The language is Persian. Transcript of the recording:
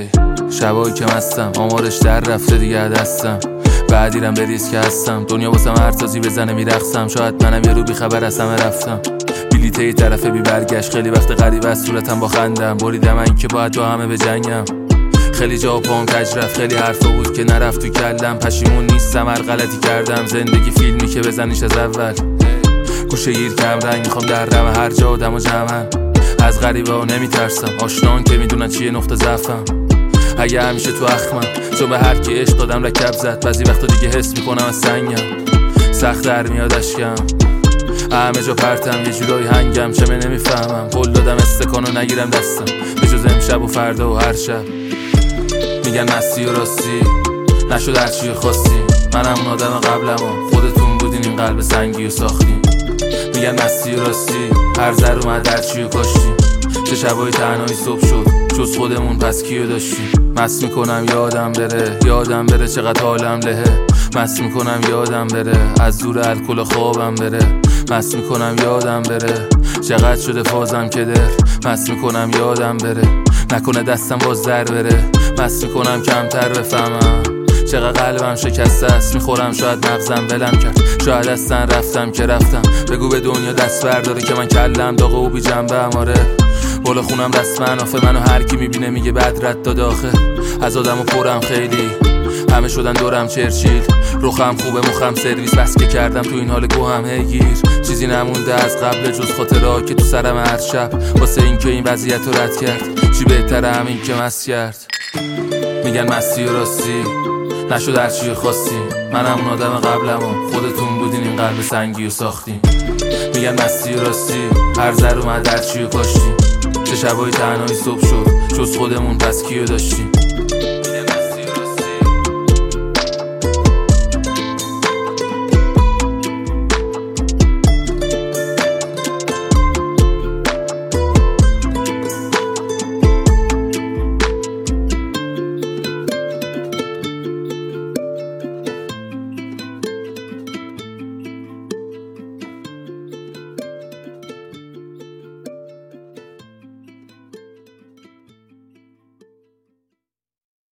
شبایی که مستم آمارش در رفته دیگه دستم، بعدیرم به ریسک هستم، دنیا واسم هرتازی بزنه میرقصم، شاید منم یه رو بی خبر از همه رفتم، بلیته یه طرف بی برگشت، خیلی وقت غریب از صورتم با خندم، بریدم من که باید با همه بجنگم، خیلی جا پام کج رفت، خیلی حرفا بود که نرفت تو کلم، پشیمون نیستم هر غلطی کردم، زندگی فیلمی که بزنیش از اول، گوشه گیر کم رنگ میخوام درم هر جا آدم و جمعن، از غریبا نمیترسم، آشنان که میدونن چیه نقطه ضعفم، اگه همیشه تو اخمم، چون به هر کی عشق دادم رکب زد، بعضی وقتا دیگه حس میکنم از سنگم، سخت در میاد اشکم، همه جا پرتم یه جورایی هنگم، چمه نمیفهمم، قول دادم استکانو نگیرم دستم، به جز امشب و فردا و هر شب، میگن مستی و راستی نشد هرچی خواستی، من همون آدم قبلم و خودتون بودین این قلب سنگی و ساختین، میگن مستی و راستی هر ذر اومد هرچی و کاشتیم، چه شبای تنهایی صبح شد جز خودمون پس کیو داشتیم، مست میکنم یادم بره چقدر حالم لهه، مست میکنم یادم بره از دور الکل خوابم بره، مست میکنم یادم بره چقدر شده فازم که در، مست میکنم یادم بره نکنه دستم باز در بره، مست میکنم کمتر بفهمم چقدر قلبم شکسته است، میخورم شاید مغزم ولم کرد، شاید اصلا رفتم که رفتم، بگو به دنیا دست برداره که من کلم داغه و بی جنبه اماره، بالا خونم دست منافه، منو هر کی میبینه میگه بد رد داد آخه، از آدمو پرم خیلی همه شدن دورم چرچیل، روخم خوبه مخم سرویس، بس که کردم تو این حال گوهم هیگیر، چیزی نمونده از قبل جز خاطرها که تو سرم هر شب، واسه این که این وضعیت رو رد کرد، چی بهتره همین که مست کرد، میگن مستی و راستی نشد هرچی خواستی، من همون آدم قبلم و خودتون بودین این قلب سنگی و ساختین، میگن مستی و راستی هر ذر اومد هرچی و کاشتیم، چه شبای تنهایی صبح شد جز خودمون پس کیو داشتیم.